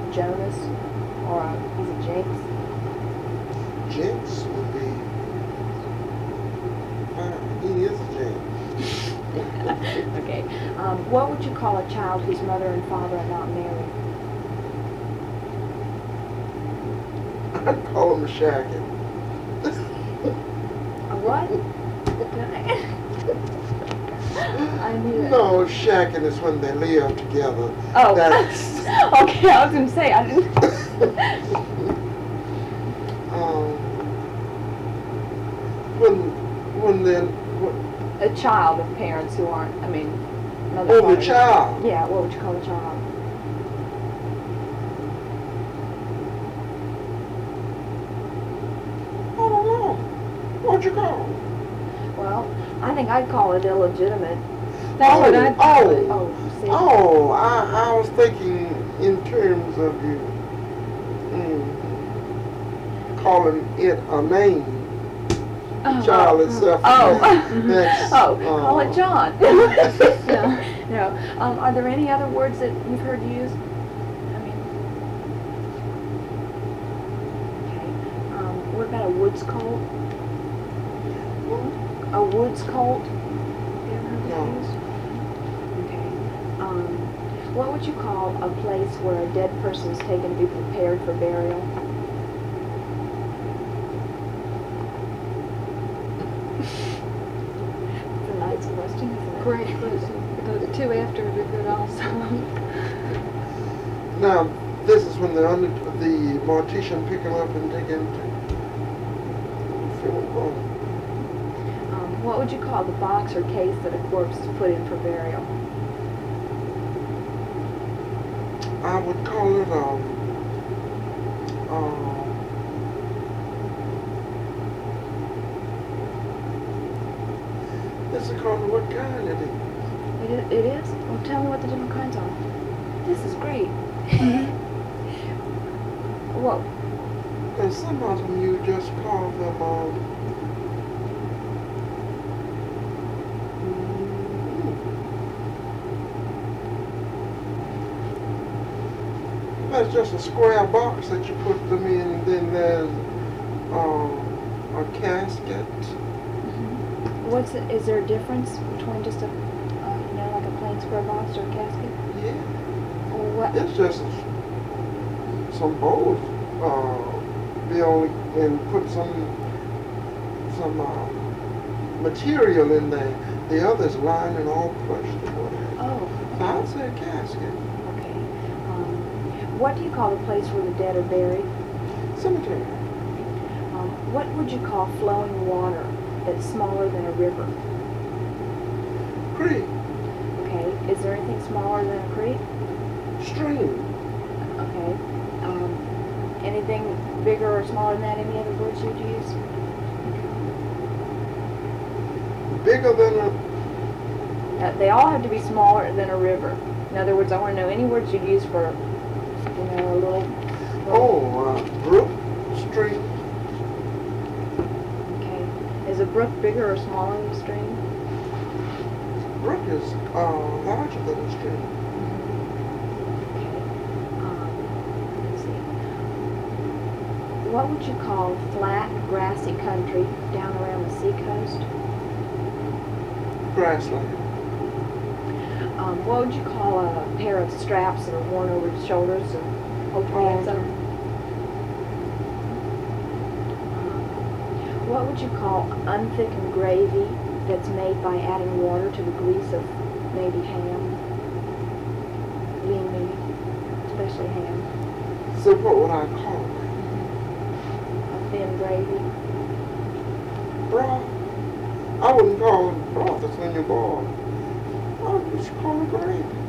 Jonas, or is it Jinx? Jinx would be. He is a Jinx. Okay. What would you call a child whose mother and father are not married? I'd call him a shacket. A what? I knew it. No, shacking is when they live together. Oh. That's Okay, I was going to say, I didn't. when then. A child of parents who aren't, mother. Oh, father. the child. Yeah, what would you call a child? I don't know. What'd you call it? Well, I think I'd call it illegitimate. That's what I'd call it. Oh, see? Oh, I was thinking in terms of you calling it a name. The child itself. Call it John. No. Are there any other words that you've heard used? Okay. What about a woods colt? A woods colt? Have you ever heard that used? Okay. What would you call a place where a dead person is taken to be prepared for burial? It's a nice question, isn't it? Great question. The two after would be good also. Now, this is when the mortician pick him up and take him to funeral home. What would you call the box or case that a corpse is put in for burial? I would call it this is called what kind it is? It is? Well, tell me what the different kinds are. This is great. Whoa. And some of them you just call them that's just a square box that you put them in, and then there's a casket. Is there a difference between just like a plain square box or a casket? Yeah. Or what? It's just some bowls, and put some material in there. The other's lined and all crushed away. Oh. So I'd say a casket. Okay. What do you call the place where the dead are buried? Cemetery. What would you call flowing water that's smaller than a river? Creek. Okay. Is there anything smaller than a creek? Stream. Okay. Anything bigger or smaller than that? Any other words you'd use? Bigger than a... They all have to be smaller than a river. In other words, I want to know any words you'd use for, a little... brook, stream. Okay. Is a brook bigger or smaller than a stream? Brook is larger than a stream. Okay. Let's see. What would you call flat, grassy country down around the seacoast? Grassland. What would you call a pair of straps that are worn over the shoulders to hold your hands up? What would you call unthickened gravy that's made by adding water to the grease of maybe ham? Lean meat, especially ham. So what would I call it? A thin gravy. Broth. I wouldn't call it broth, it's when you boil. I would just call it gravy.